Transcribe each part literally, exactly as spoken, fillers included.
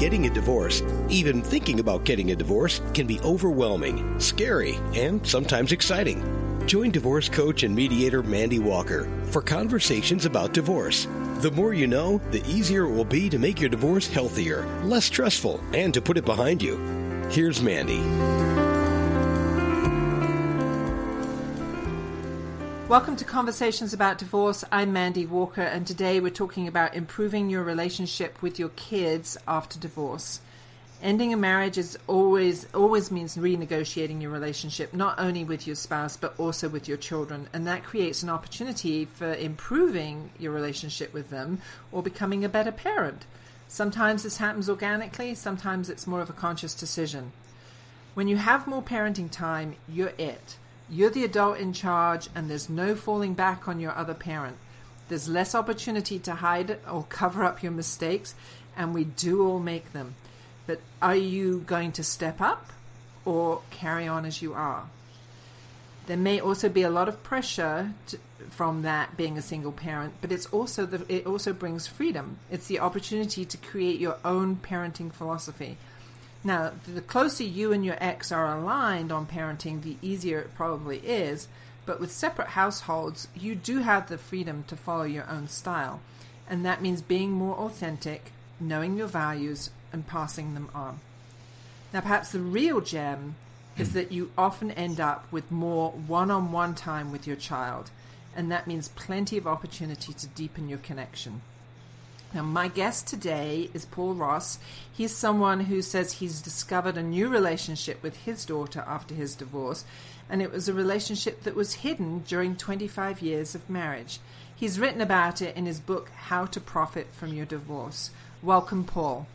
getting a divorce, even thinking about getting a divorce, can be overwhelming, scary, and sometimes exciting. Join divorce coach and mediator Mandy Walker for conversations about divorce. The more you know, the easier it will be to make your divorce healthier, less stressful, and to put it behind you. Here's Mandy. Welcome to Conversations About Divorce. I'm Mandy Walker, and today we're talking about improving your relationship with your kids after divorce. Ending a marriage is always always means renegotiating your relationship, not only with your spouse, but also with your children. And that creates an opportunity for improving your relationship with them or becoming a better parent. Sometimes this happens organically, sometimes it's more of a conscious decision. When you have more parenting time, you're it. You're the adult in charge, and there's no falling back on your other parent. There's less opportunity to hide or cover up your mistakes, and we do all make them. But are you going to step up or carry on as you are? There may also be a lot of pressure to, from that being a single parent, but it's also the, it also brings freedom. It's the opportunity to create your own parenting philosophy. Now, the closer you and your ex are aligned on parenting, the easier it probably is. But with separate households, you do have the freedom to follow your own style. And that means being more authentic, knowing your values, and passing them on. Now, perhaps the real gem is that you often end up with more one-on-one time with your child. And that means plenty of opportunity to deepen your connection. Now, my guest today is Paul Ross. He's someone who says he's discovered a new relationship with his daughter after his divorce, and it was a relationship that was hidden during twenty-five years of marriage. He's written about it in his book, How to Profit from Your Divorce. Welcome, Paul.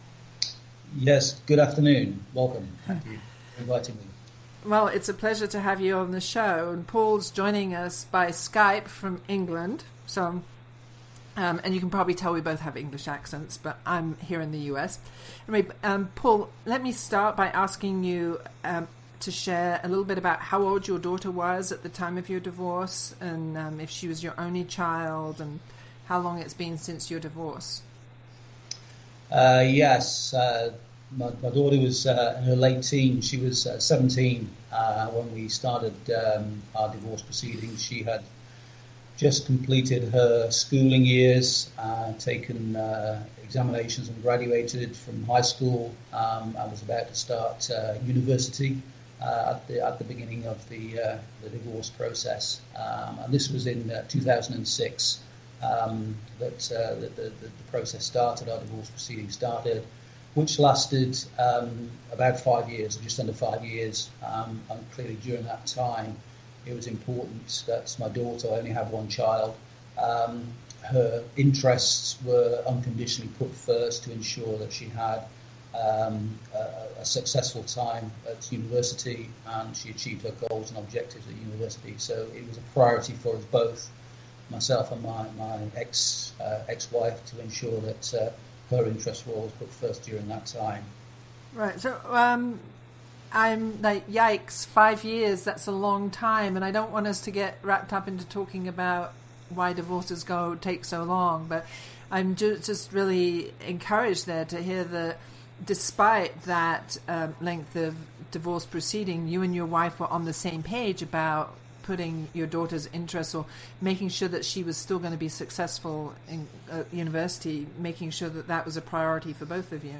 Yes, good afternoon. Welcome. Thank you for inviting me. Well, it's a pleasure to have you on the show, and Paul's joining us by Skype from England, so... Um, and you can probably tell we both have English accents, but I'm here in the U S. Anyway, um, Paul, let me start by asking you um, to share a little bit about how old your daughter was at the time of your divorce, and um, if she was your only child, and how long it's been since your divorce. Uh, yes, uh, my, my daughter was uh, in her late teens. She was uh, seventeen uh, when we started um, our divorce proceedings. She had just completed her schooling years, uh, taken uh, examinations and graduated from high school. Um, I was about to start uh, university uh, at the at the beginning of the uh, the divorce process, um, and this was in uh, two thousand six um, that uh, the, the, the process started. Our divorce proceedings started, which lasted um, about five years, just under five years, um, and clearly during that time, it was important that my daughter, I only have one child, um, her interests were unconditionally put first to ensure that she had um, a, a successful time at university and she achieved her goals and objectives at university. So it was a priority for us both, myself and my, my ex, uh, ex-wife, to ensure that uh, her interests were always put first during that time. Right, so... Um... I'm like, yikes, five years, that's a long time. And I don't want us to get wrapped up into talking about why divorces go take so long. But I'm just, just really encouraged there to hear that despite that um, length of divorce proceeding, you and your wife were on the same page about putting your daughter's interests or making sure that she was still going to be successful in uh, university, making sure that that was a priority for both of you.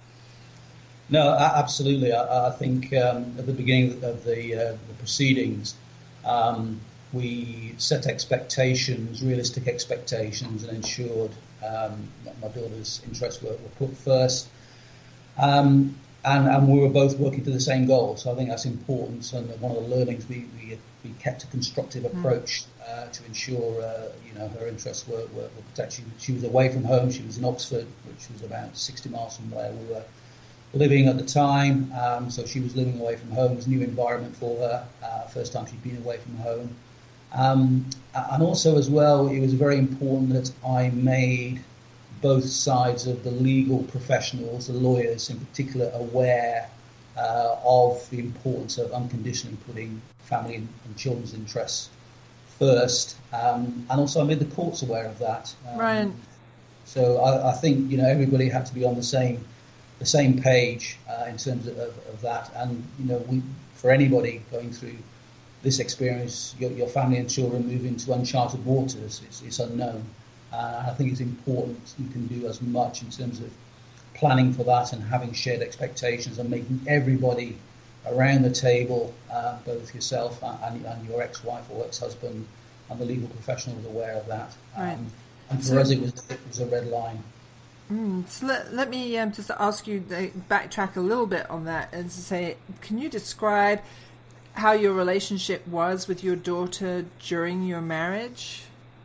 No, absolutely. I, I think um, at the beginning of the, uh, the proceedings, um, we set expectations, realistic expectations, and ensured um, that my daughter's interests were, were put first. Um, and, and we were both working to the same goal. So I think that's important. And one of the learnings, we, we, we kept a constructive approach uh, to ensure, uh, you know, her interests were, were, were protected. She was away from home. She was in Oxford, which was about sixty miles from where we were living at the time, um, so she was living away from home. It was a new environment for her, uh, first time she'd been away from home. Um, and also as well, it was very important that I made both sides of the legal professionals, the lawyers in particular, aware uh, of the importance of unconditionally putting family and, and children's interests first. Um, and also I made the courts aware of that. Um, right. So I, I think, you know, everybody had to be on the same the same page uh, in terms of, of, of that. And, you know, we, for anybody going through this experience, your, your family and children move into uncharted waters. It's, it's unknown. Uh, I think it's important you can do as much in terms of planning for that and having shared expectations and making everybody around the table, uh, both yourself and, and your ex-wife or ex-husband and the legal professionals aware of that. Right. Um, and for so, us, it was, it was a red line. Mm, so let, let me um, just ask you to backtrack a little bit on that and to say, can you describe how your relationship was with your daughter during your marriage?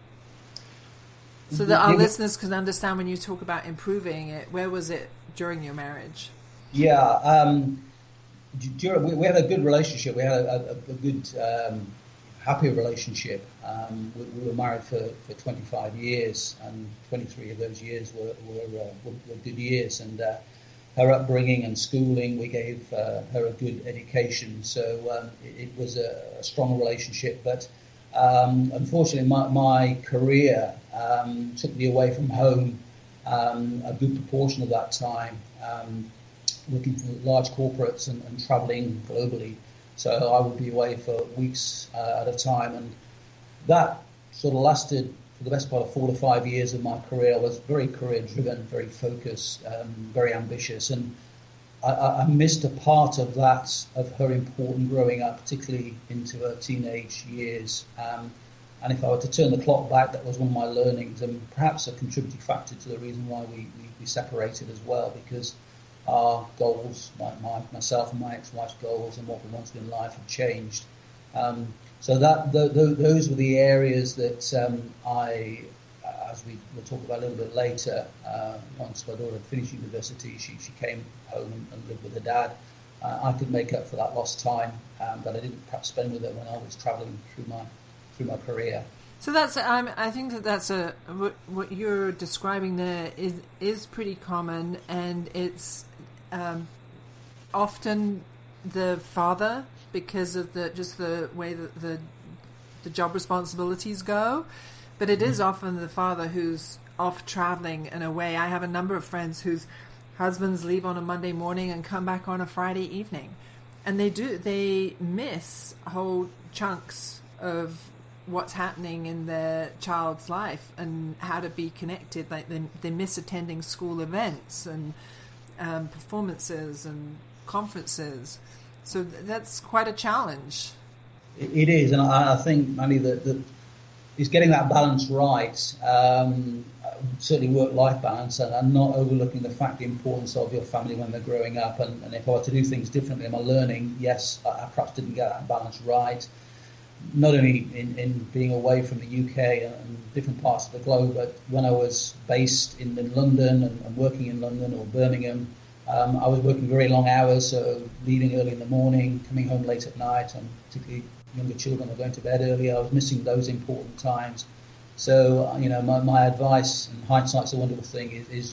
So that our listeners can understand when you talk about improving it, where was it during your marriage? Yeah, um, during, we, we had a good relationship. We had a, a, a good, um, happy relationship. Um, we, we were married for, for twenty-five years, and twenty-three of those years were, were, uh, were, were good years. And uh, her upbringing and schooling, we gave uh, her a good education. So um, it, it was a, a strong relationship. But um, unfortunately, my, my career um, took me away from home um, a good proportion of that time, um, working for large corporates and, and traveling globally. So I would be away for weeks uh, at a time. And that sort of lasted for the best part of four to five years of my career. I was very career-driven, very focused, um, very ambitious. And I, I missed a part of that, of her important growing up, particularly into her teenage years. Um, and if I were to turn the clock back, that was one of my learnings and perhaps a contributing factor to the reason why we, we, we separated as well, because our goals, my, my, myself and my ex-wife's goals and what we wanted in life had changed. Um, so that th- th- those were the areas that um, I, uh, as we will talk about a little bit later, uh, once my daughter had finished university, she, she came home and, and lived with her dad. Uh, I could make up for that lost time, um, but I didn't perhaps spend with her when I was travelling through my through my career. So that's um, I think that that's a what, what you're describing there is is pretty common, and it's um, often the father, because of the just the way that the the job responsibilities go, but it mm-hmm. is often the father who's off traveling and away. I have a number of friends whose husbands leave on a Monday morning and come back on a Friday evening, and they do they miss whole chunks of what's happening in their child's life and how to be connected. Like they, they miss attending school events and um, performances and conferences. So th- that's quite a challenge. It is, and I, I think, Mandy, that, that is getting that balance right. Um, certainly work-life balance, and, and not overlooking the fact, the importance of your family when they're growing up. And, and if I were to do things differently in my learning, yes, I, I perhaps didn't get that balance right. Not only in, in being away from the U K and different parts of the globe, but when I was based in, in London and, and working in London or Birmingham, um, I was working very long hours, so leaving early in the morning, coming home late at night, and particularly younger children were going to bed early. I was missing those important times. So, you know, my, my advice, and hindsight's a wonderful thing, is, is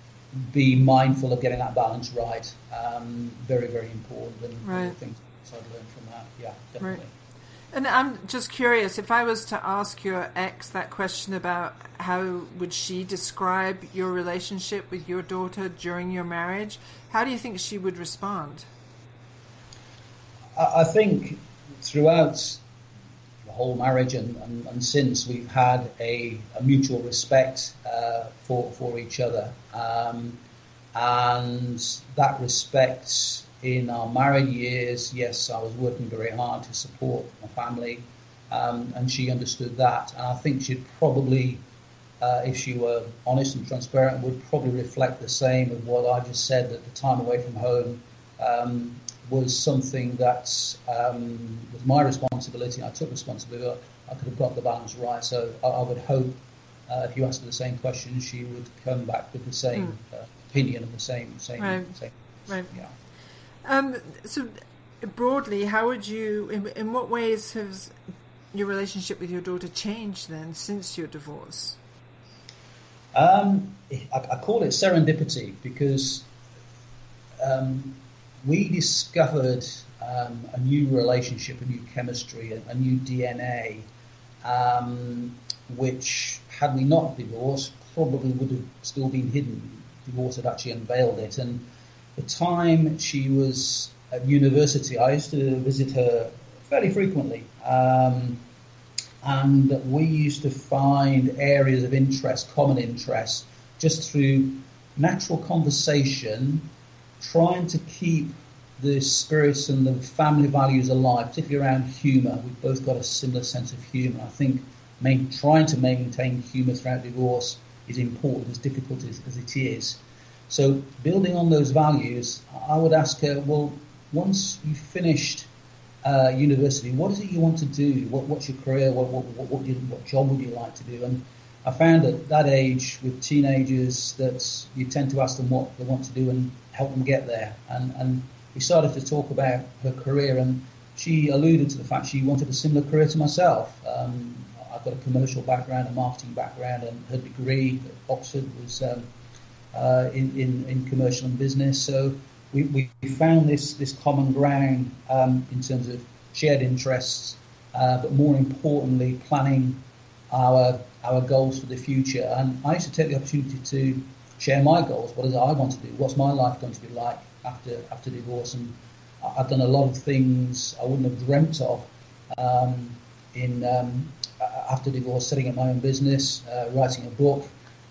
be mindful of getting that balance right. Um, very, very important. And right. things I've learned from that. Yeah, definitely. Right. And I'm just curious, if I was to ask your ex that question about how would she describe your relationship with your daughter during your marriage, how do you think she would respond? I, I think throughout the whole marriage and, and, and since, we've had a, a mutual respect uh, for, for each other. Um, and that respect in our married years, yes, I was working very hard to support my family, um, and she understood that. And I think she'd probably, uh, if she were honest and transparent, would probably reflect the same of what I just said, that the time away from home um, was something that um, was my responsibility. I took responsibility. I could have got the balance right. So I, I would hope, uh, if you asked her the same question, she would come back with the same mm. uh, opinion and the same, same, right. same right. yeah. Um, so broadly, how would you, in, in what ways has your relationship with your daughter changed then since your divorce? Um, I, I call it serendipity because um, we discovered um, a new relationship, a new chemistry, a, a new D N A, um, which, had we not divorced, probably would have still been hidden. Divorce had actually unveiled it. And the time she was at university, I used to visit her fairly frequently. Um, and we used to find areas of interest, common interest, just through natural conversation, trying to keep the spirits and the family values alive, particularly around humour. We've both got a similar sense of humour. I think main, trying to maintain humour throughout divorce is important, as difficult as, as it is. So building on those values, I would ask her, well, once you've finished uh, university, what is it you want to do? What, what's your career? What, what, what, what, you, what job would you like to do? And I found at that age with teenagers that you tend to ask them what they want to do and help them get there. And, and we started to talk about her career, and she alluded to the fact she wanted a similar career to myself. Um, I've got a commercial background, a marketing background, and her degree at Oxford was um, uh, in, in, in commercial and business. So we, we found this, this common ground um, in terms of shared interests, uh, but more importantly, planning our our goals for the future. And I used to take the opportunity to share my goals. What is it I want to do? What's my life going to be like after after divorce? And I've done a lot of things I wouldn't have dreamt of um, in um, after divorce, setting up my own business, uh, writing a book,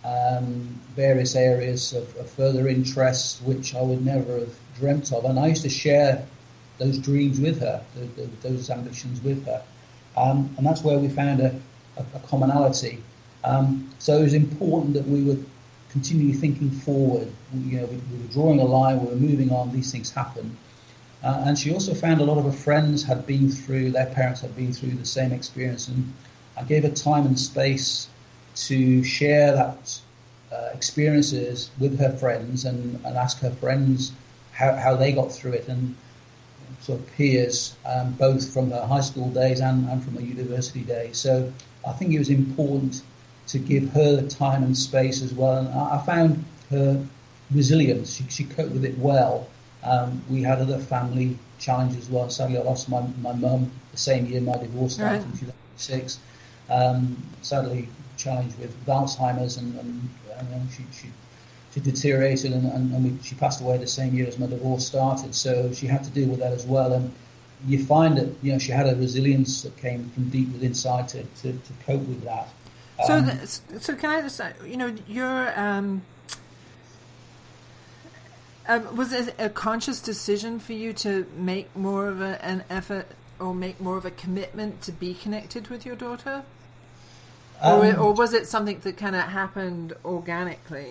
um, various areas of, of further interest which I would never have dreamt of. And I used to share those dreams with her, those, those ambitions with her. Um, and that's where we found a, a, a commonality. Um, so it was important that we were continually thinking forward. You know, we, we were drawing a line, we were moving on, these things happen. Uh, and she also found a lot of her friends had been through, their parents had been through the same experience. And I gave her time and space to share that uh, experiences with her friends and, and ask her friends how, how they got through it, and sort of peers, um, both from her high school days and, and from her university days. So I think it was important to give her the time and space as well. And I, I found her resilience. She, she coped with it well. Um, we had other family challenges as well. Sadly, I lost my, my mum the same year my divorce started, right, in two thousand six. Um, sadly, challenged with Alzheimer's, and, and, and she, she she deteriorated, and, and, and we, she passed away the same year as my divorce started. So she had to deal with that as well. And you find that, you know, she had a resilience that came from deep within inside to, to, to cope with that. So, Um, the, so can I just, you know, your um, um, was it a conscious decision for you to make more of a, an effort or make more of a commitment to be connected with your daughter, or, Um, or was it something that kind of happened organically?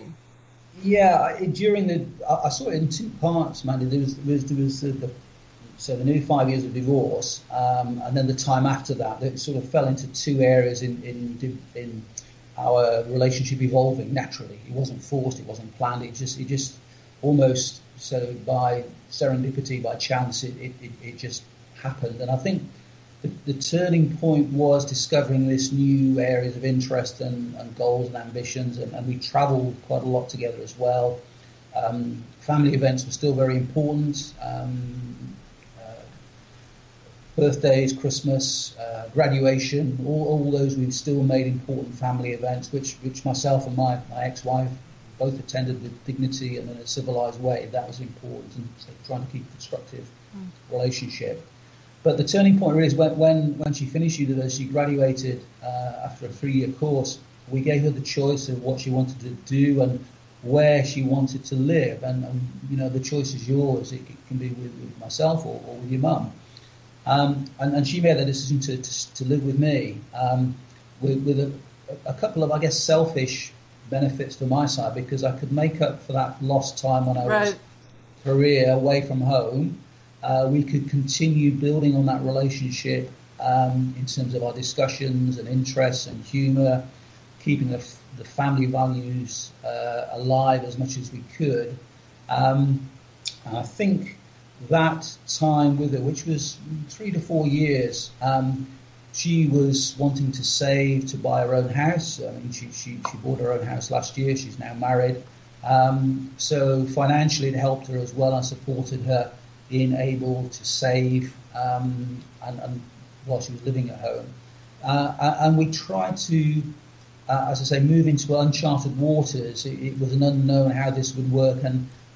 Yeah, I- during the, I I saw it in two parts, Mandy. There was, there was, there was the, the, so the new five years of divorce, um, and then the time after that. It sort of fell into two areas in, in, in our relationship evolving naturally. It wasn't forced, it wasn't planned. It just, it just almost so by serendipity, by chance, it, it, it, it just happened. And I think the, the turning point was discovering this new areas of interest and, and goals and ambitions, and, and we travelled quite a lot together as well. Um, family events were still very important. Um, uh, birthdays, Christmas, uh, graduation, all, all those we still made important family events, which, which myself and my, my ex-wife both attended with dignity and in a civilised way. That was important, and so trying to keep a constructive mm. relationship. But the turning point really is when, when, when she finished university, she graduated uh, after a three-year course. We gave her the choice of what she wanted to do and where she wanted to live. And, and you know, the choice is yours. It, it can be with, with myself or, or with your mum. Um, and, and she made that decision to, to, to live with me, um, with, with a, a couple of, I guess, selfish benefits for my side, because I could make up for that lost time when I right. was career away from home. Uh, we could continue building on that relationship um, in terms of our discussions and interests and humour, keeping the, the family values uh, alive as much as we could. Um, and I think that time with her, which was three to four years, um, she was wanting to save to buy her own house. I mean, she, she, she bought her own house last year. She's now married. Um, so financially it helped her as well. I supported her in able to save um, and, and while she was living at home. Uh, and we tried to, uh, as I say, move into uncharted waters. It, it was an unknown how this would work, and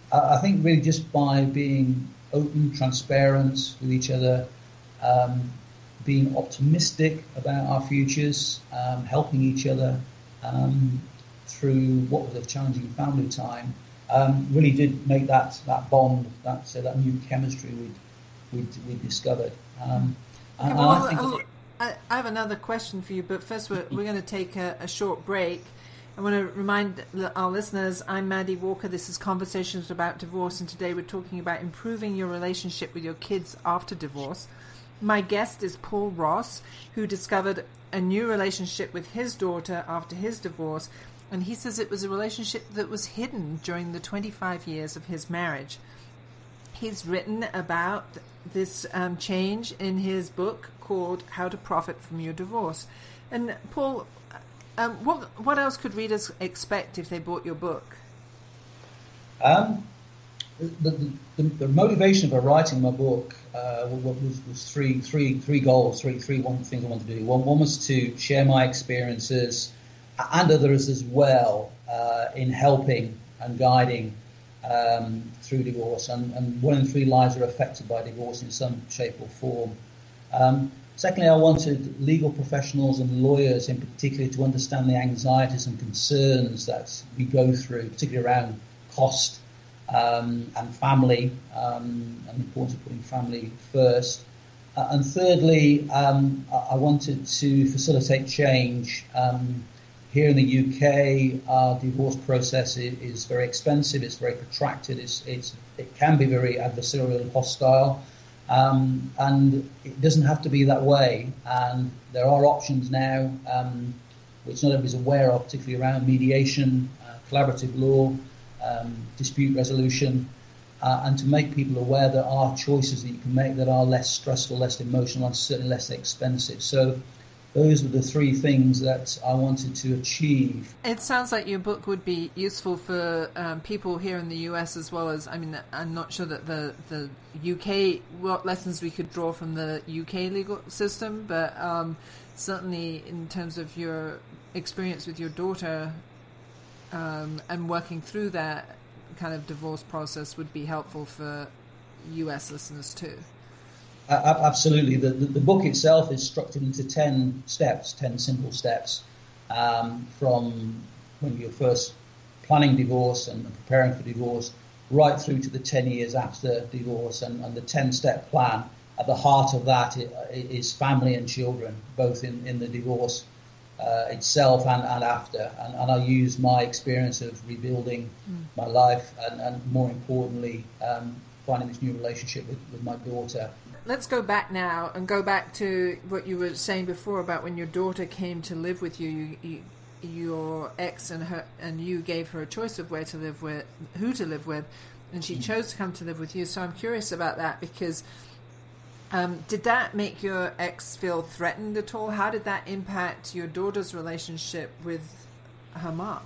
I, I think really just by being open, transparent with each other, um, being optimistic about our futures, um, helping each other um, through what was a challenging family time, um, really did make that that bond, that uh, that new chemistry we'd we'd, we'd discovered. Um, okay, and, well, and I think I'll, I, I have another question for you, but first we're we're going to take a, a short break. I want to remind our listeners, I'm Mandy Walker. This is Conversations About Divorce, and today we're talking about improving your relationship with your kids after divorce. My guest is Paul Ross, who discovered a new relationship with his daughter after his divorce, and he says it was a relationship that was hidden during the twenty-five years of his marriage. He's written about this um, change in his book called How to Profit from Your Divorce. And Paul, um, what what else could readers expect if they bought your book? Um, the, the, the, the motivation for writing my book uh, was, was three, three, three goals, three, three one things I wanted to do. One, one was to share my experiences and others as well uh, in helping and guiding um, through divorce. And, and one in three lives are affected by divorce in some shape or form. Um, secondly, I wanted legal professionals and lawyers in particular to understand the anxieties and concerns that we go through, particularly around cost um, and family, um, and the importance of putting family first. Uh, and thirdly, um, I wanted to facilitate change. Um, Here in the U K, our divorce process is, is very expensive. It's very protracted. It's, it's, it can be very adversarial and hostile, um, and it doesn't have to be that way. And there are options now, um, which not everybody's aware of, particularly around mediation, uh, collaborative law, um, dispute resolution, uh, and to make people aware there are choices that you can make that are less stressful, less emotional, and certainly less expensive. So those were the three things that I wanted to achieve. It sounds like your book would be useful for um, people here in the U S as well as, I mean, I'm not sure that the, the U K, what lessons we could draw from the U K legal system, but um, certainly in terms of your experience with your daughter um, and working through that kind of divorce process would be helpful for U S listeners too. Uh, absolutely. The, the, the book itself is structured into ten steps, ten simple steps, um, from when you're first planning divorce and preparing for divorce, right through to the ten years after divorce. And, and the ten-step plan, at the heart of that is family and children, both in, in the divorce uh, itself and, and after. And, and I use my experience of rebuilding mm. my life and, and more importantly, um, finding this new relationship with, with my daughter. Let's go back now and go back to what you were saying before about when your daughter came to live with you. You, you your ex and her and you gave her a choice of where to live with, who to live with, and she chose to come to live with you. So I'm curious about that because um, did that make your ex feel threatened at all? How did that impact your daughter's relationship with her mom?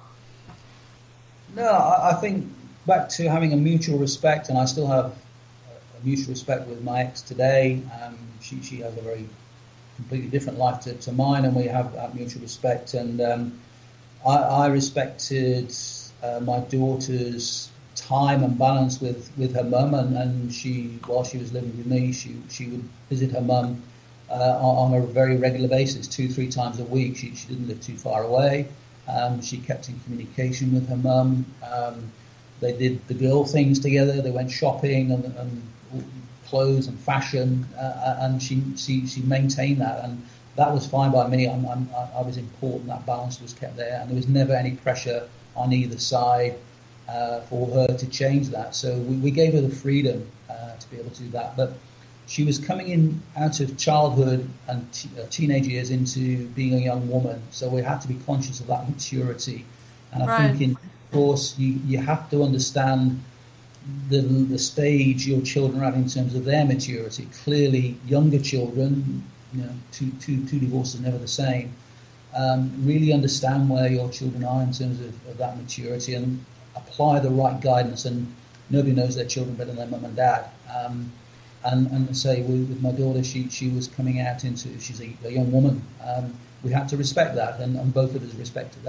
No, I, I think back to having a mutual respect, and I still have mutual respect with my ex today. Um, she she has a very completely different life to, to mine, and we have that mutual respect. And um, I, I respected uh, my daughter's time and balance with, with her mum, and, and she, while she was living with me, she she would visit her mum uh, on, on a very regular basis, two three times a week. She she didn't live too far away. Um, she kept in communication with her mum. Um, they did the girl things together. They went shopping and, and clothes and fashion, uh, and she, she she maintained that, and that was fine by me. I'm, I'm, I was important, that balance was kept there, and there was never any pressure on either side uh, for her to change that. So we, we gave her the freedom uh, to be able to do that. But she was coming in out of childhood and t- uh, teenage years into being a young woman, so we had to be conscious of that maturity. And I right. think in course you, you have to understand The, the stage your children are at in terms of their maturity. Clearly, younger children, you know, two, two, two divorces are never the same. Um, really understand where your children are in terms of, of that maturity and apply the right guidance. And nobody knows their children better than their mum and dad. Um, and, and say with, with my daughter, she, she was coming out into, she's a, a young woman. Um, we had to respect that, and, and both of us respected that.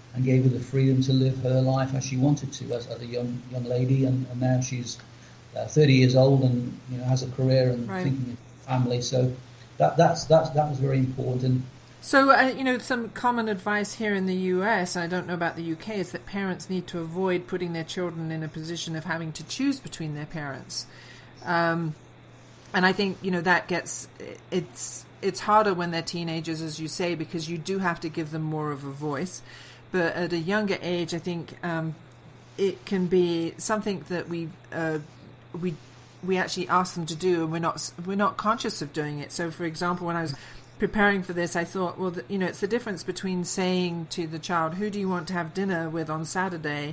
and gave her the freedom to live her life as she wanted to as, as a young young lady, and, and now she's uh, thirty years old and you know has a career and right. thinking of family. So that that's that's that was very important. So uh, you know, some common advice here in the U S, and I don't know about the U K, is that parents need to avoid putting their children in a position of having to choose between their parents. Um, and I think you know that gets it's it's harder when they're teenagers, as you say, because you do have to give them more of a voice. But at a younger age, I think um, it can be something that we uh, we we actually ask them to do, and we're not we're not conscious of doing it. So, for example, when I was preparing for this, I thought, well, the, you know, it's the difference between saying to the child, "Who do you want to have dinner with on Saturday?"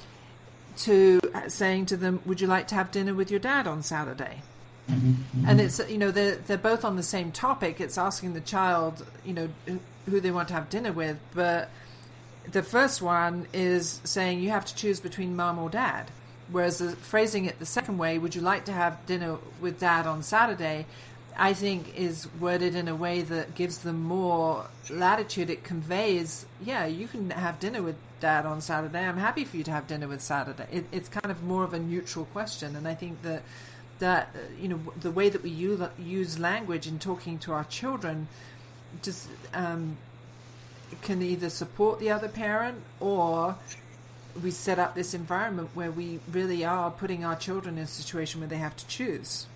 to saying to them, "Would you like to have dinner with your dad on Saturday?" Mm-hmm, mm-hmm. And it's you know they're they're both on the same topic. It's asking the child, you know, who they want to have dinner with, but the first one is saying you have to choose between mum or dad, whereas the, phrasing it the second way, would you like to have dinner with dad on Saturday, I think is worded in a way that gives them more latitude. It conveys, yeah, you can have dinner with dad on Saturday. I'm happy for you to have dinner with Saturday. It, it's kind of more of a neutral question, and I think that that you know the way that we use, use language in talking to our children just um, can either support the other parent, or we set up this environment where we really are putting our children in a situation where they have to choose.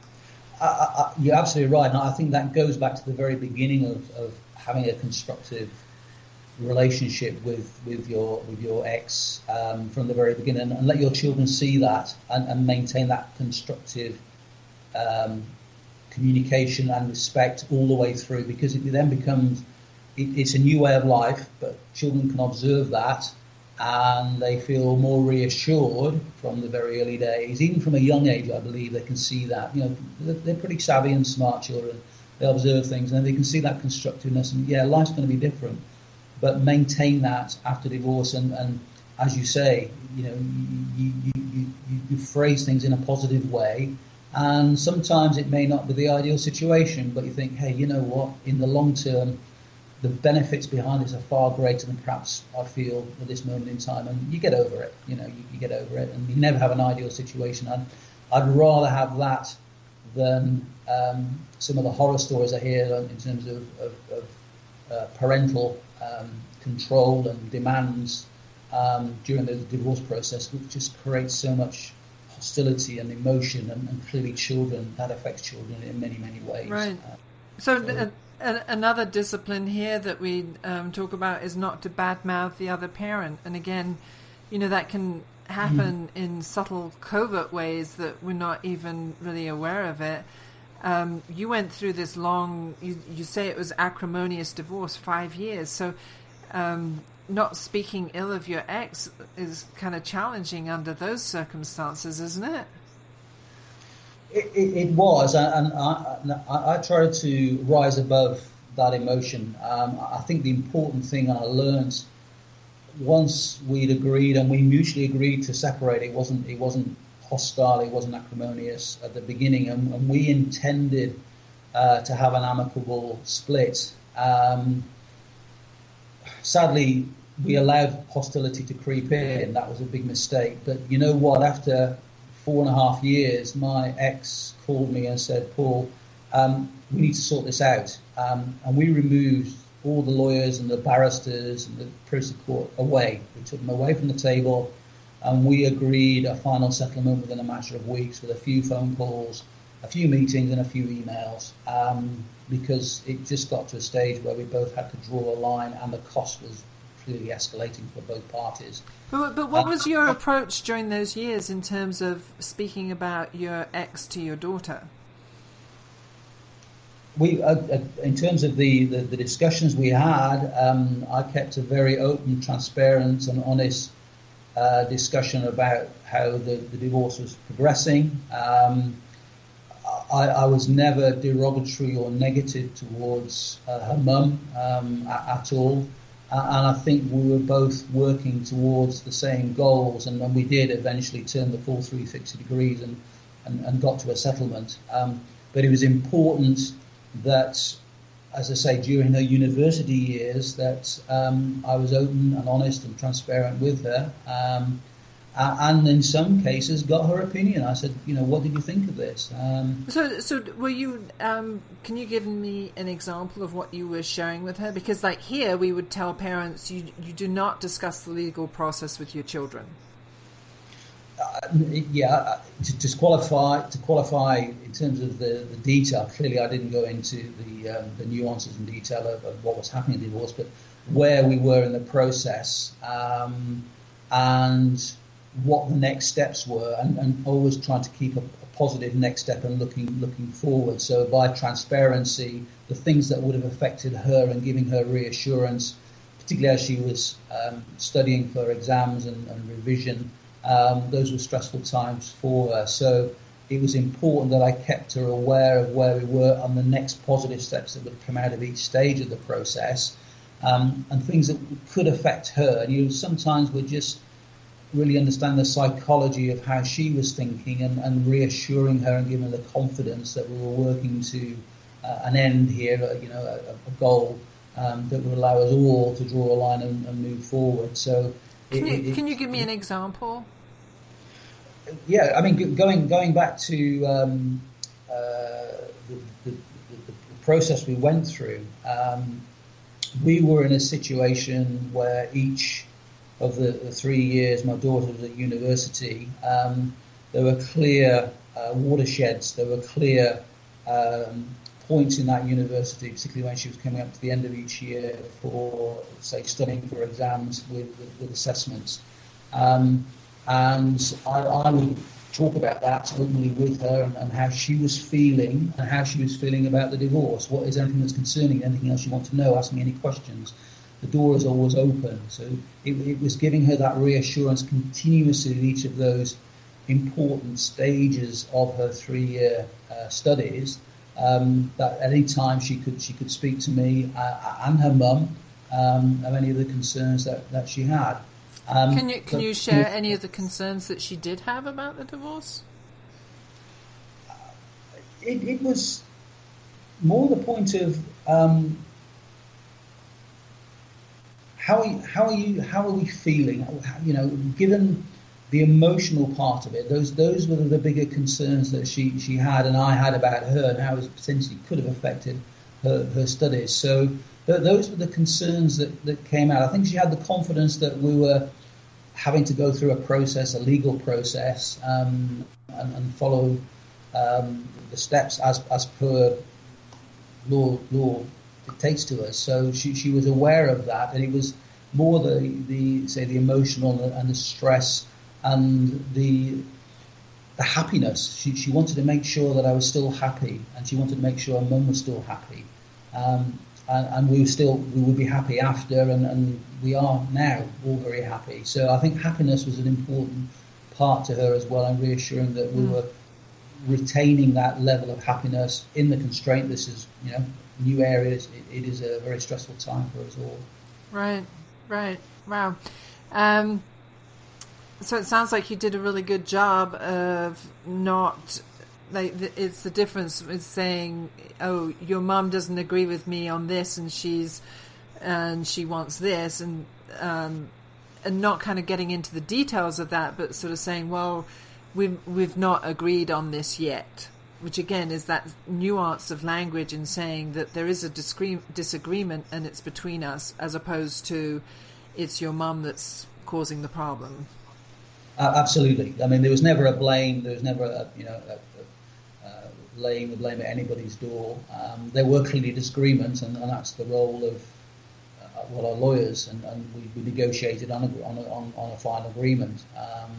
I, I, you're absolutely right, and I think that goes back to the very beginning of, of having a constructive relationship with, with your with your ex um, from the very beginning, and let your children see that and, and maintain that constructive um, communication and respect all the way through, because it then becomes it, it's a new way of life, but children can observe that and they feel more reassured from the very early days. Even from a young age, I believe they can see that. You know, they're, they're pretty savvy and smart children. They observe things and they can see that constructiveness, and yeah, life's going to be different, but maintain that after divorce. And, and as you say, you know, you, you, you, you, you phrase things in a positive way, and sometimes it may not be the ideal situation, but you think, hey, you know what, in the long term, the benefits behind this are far greater than perhaps I feel at this moment in time, and you get over it. You know, you, you get over it, and you never have an ideal situation. I'd, I'd rather have that than um, some of the horror stories I hear in terms of, of, of uh, parental um, control and demands um, during the divorce process, which just creates so much hostility and emotion, and, and clearly children, that affects children in many, many ways. Right. Uh, so... so th- Another discipline here that we um, talk about is not to badmouth the other parent. And again, you know, that can happen mm. in subtle, covert ways that we're not even really aware of it. Um, you went through this long, you, you say it was acrimonious divorce, five years. So um, not speaking ill of your ex is kind of challenging under those circumstances, isn't it? It, it, it was, and I, I, I tried to rise above that emotion. Um, I think the important thing I learned once we'd agreed, and we mutually agreed to separate, it wasn't it wasn't hostile, it wasn't acrimonious at the beginning, and, and we intended uh, to have an amicable split. Um, sadly, we allowed hostility to creep in. That was a big mistake. But you know what? After four and a half years, my ex called me and said, Paul, um, we need to sort this out. Um, and we removed all the lawyers and the barristers and the privacy court away. We took them away from the table, and we agreed a final settlement within a matter of weeks with a few phone calls, a few meetings and a few emails, um, because it just got to a stage where we both had to draw a line, and the cost was clearly escalating for both parties. But, but what was your approach during those years in terms of speaking about your ex to your daughter? We, uh, uh, in terms of the, the, the discussions we had, um, I kept a very open, transparent and honest uh, discussion about how the, the divorce was progressing. Um, I, I was never derogatory or negative towards uh, her mum um, at, at all. And I think we were both working towards the same goals, and, and we did eventually turn the full three hundred sixty degrees and, and, and got to a settlement. Um, but it was important that as I say, during her university years, that um, I was open and honest and transparent with her, um, and in some cases got her opinion. I said, you know, what did you think of this? Um, so, so were you? Um, can you give me an example of what you were sharing with her? Because, like here, we would tell parents, you you do not discuss the legal process with your children. Uh, yeah, to, to qualify to qualify in terms of the, the detail. Clearly, I didn't go into the um, the nuances and detail of, of what was happening in divorce, but where we were in the process um, and what the next steps were, and, and always trying to keep a, a positive next step and looking looking forward. So by transparency, the things that would have affected her and giving her reassurance, particularly as she was um, studying for exams and, and revision. Um, those were stressful times for her. So it was important that I kept her aware of where we were and the next positive steps that would come out of each stage of the process, um, and things that could affect her. And you know, sometimes we just really understand the psychology of how she was thinking, and, and reassuring her and giving her the confidence that we were working to uh, an end here, uh, you know, a, a goal um, that would allow us all to draw a line and, and move forward. So. Can you, it, can you give me an example? Yeah, I mean, going going back to um, uh, the, the, the, the process we went through, um, we were in a situation where each of the, the three years my daughter was at university, um, there were clear uh, watersheds, there were clear um, points in that university, particularly when she was coming up to the end of each year for, say, studying for exams with, with, with assessments. Um, and I, I would talk about that openly with her, and, and how she was feeling and how she was feeling about the divorce. What is anything that's concerning, anything else you want to know, ask me any questions. The door is always open. So it, it was giving her that reassurance continuously at each of those important stages of her three-year uh, studies, um, that at any time she could she could speak to me uh, and her mum um, of any of the concerns that, that she had. Um, can you can you share any of the concerns that she did have about the divorce? It, it was more the point of um, how are you, how are you how are we feeling? You know, given the emotional part of it, those those were the bigger concerns that she, she had and I had about her, and how it potentially could have affected her, her studies. So th- those were the concerns that, that came out. I think she had the confidence that we were having to go through a process, a legal process, um, and, and follow um, the steps as as per law law dictates to us. So she she was aware of that, and it was more the the say the emotional and the stress and the the happiness. She she wanted to make sure that I was still happy, and she wanted to make sure her mum was still happy, um, and, and we were still we would be happy after, and, and we are now all very happy. So I think happiness was an important part to her as well, and reassuring that we mm. were retaining that level of happiness in the constraint. This is, you know, new areas. It, it is a very stressful time for us all. Right, right, wow. Um, So it sounds like you did a really good job of not, like, it's the difference with saying, oh, your mum doesn't agree with me on this, and she's, and she wants this, and um, and not kind of getting into the details of that, but sort of saying, well, we've we've not agreed on this yet, which again is that nuance of language in saying that there is a discre- disagreement and it's between us, as opposed to it's your mum that's causing the problem. Uh, absolutely. I mean, there was never a blame. There was never a, you know, a, a, a laying the blame at anybody's door. Um, there were clearly disagreements, and, and that's the role of uh, well, our lawyers, and, and we, we negotiated on a, on, a, on, on a final agreement. Um,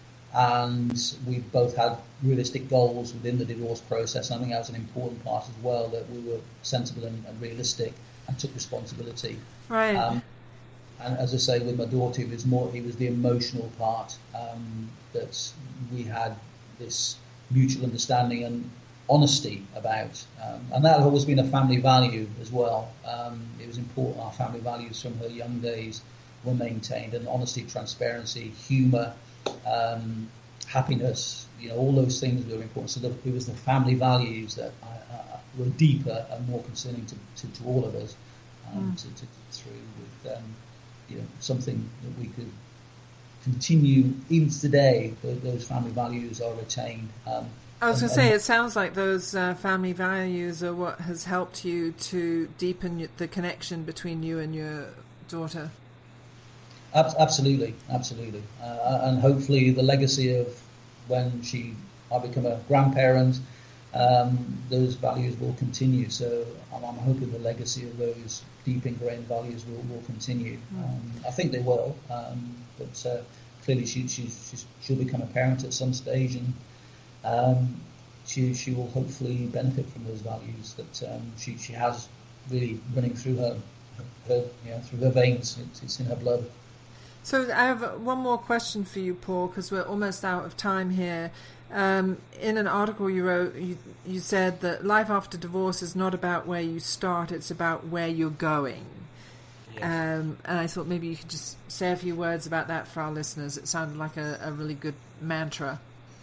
and we both had realistic goals within the divorce process. I think that was an important part as well, that we were sensible and, and realistic and took responsibility. Right. Um, And as I say, with my daughter, it was more, it was the emotional part, um, that we had this mutual understanding and honesty about. Um, and that has always been a family value as well. Um, it was important our family values from her young days were maintained, and honesty, transparency, humour, um, happiness, you know, all those things were important. So that it was the family values that I, uh, were deeper and more concerning to, to, to all of us, um, mm. to, to through with um, you know, something that we could continue even today. Those family values are retained. Um, I was going to say, it sounds like those uh, family values are what has helped you to deepen the connection between you and your daughter. Absolutely, absolutely, uh, and hopefully the legacy of when she, I become a grandparent, um, those values will continue. So I'm, I'm hoping the legacy of those deep ingrained values will, will continue. Mm. Um, I think they will, um, but uh, clearly she, she, she's, she'll become a parent at some stage, and um, she she will hopefully benefit from those values that um, she she has really running through her, her you know, through her veins. It's, it's in her blood. So I have one more question for you, Paul, because we're almost out of time here. Um, in an article you wrote, you, you said that life after divorce is not about where you start, it's about where you're going. Yes. Um, and I thought maybe you could just say a few words about that for our listeners. It sounded like a, a really good mantra.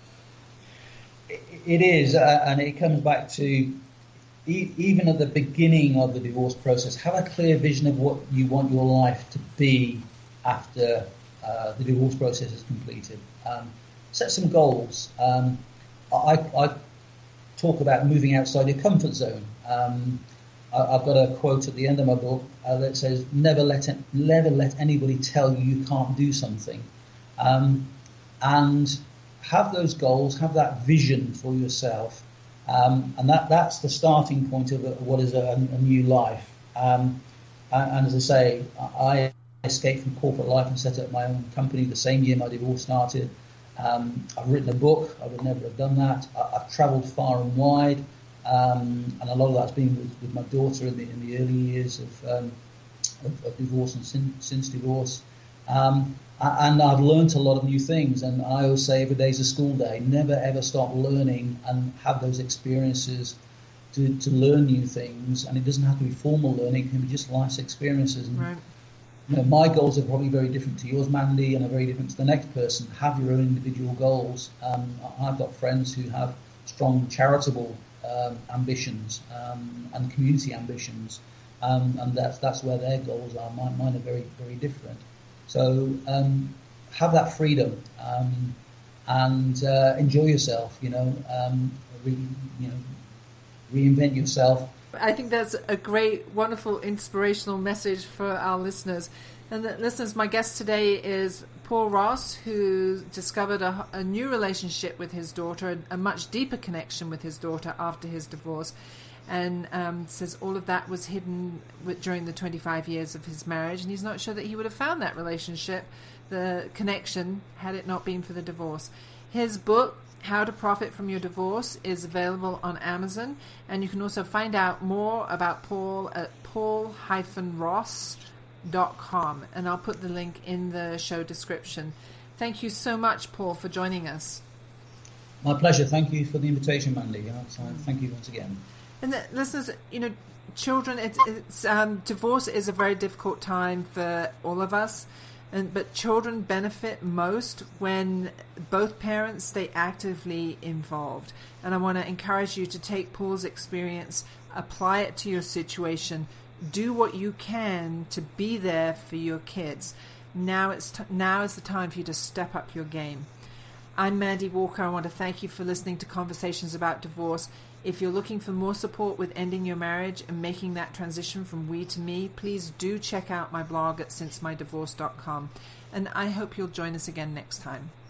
It is, uh, and it comes back to e- even at the beginning of the divorce process, have a clear vision of what you want your life to be after uh, the divorce process is completed. Um, set some goals. Um, I, I talk about moving outside your comfort zone. Um, I, I've got a quote at the end of my book uh, that says, "Never let it, never let anybody tell you you can't do something," um, and have those goals, have that vision for yourself, um, and that, that's the starting point of a, what is a, a new life. Um, and, and as I say, I escaped from corporate life and set up my own company the same year my divorce started. Um, I've written a book. I would never have done that. I, I've travelled far and wide, um, and a lot of that's been with, with my daughter in the, in the early years of, um, of, of divorce and sin, since divorce. Um, and I've learnt a lot of new things, and I always say every day's a school day. Never ever stop learning and have those experiences to, to learn new things. And it doesn't have to be formal learning; it can be just life's experiences. And, right. You know, my goals are probably very different to yours, Mandy, and are very different to the next person. Have your own individual goals. Um, I've got friends who have strong charitable um, ambitions um, and community ambitions, um, and that's that's where their goals are. Mine, mine are very very different. So um, have that freedom um, and uh, enjoy yourself. You know, um, re, you know, reinvent yourself. I think that's a great, wonderful, inspirational message for our listeners. And the listeners, my guest today is Paul Ross, who discovered a, a new relationship with his daughter, a much deeper connection with his daughter after his divorce, and um, says all of that was hidden with, during the twenty-five years of his marriage, and he's not sure that he would have found that relationship, the connection, had it not been for the divorce. His book, How to Profit from Your Divorce, is available on Amazon, and you can also find out more about Paul at paul dash ross dot com, and I'll put the link in the show description. Thank you so much, Paul, for joining us. My pleasure. Thank you for the invitation, Mandy. Thank you once again. And the, listeners, you know, children, it's, it's um, divorce is a very difficult time for all of us. And, but children benefit most when both parents stay actively involved. And I want to encourage you to take Paul's experience, apply it to your situation, do what you can to be there for your kids. Now it's t- now is the time for you to step up your game. I'm Mandy Walker. I want to thank you for listening to Conversations About Divorce. If you're looking for more support with ending your marriage and making that transition from we to me, please do check out my blog at since my divorce dot com. And I hope you'll join us again next time.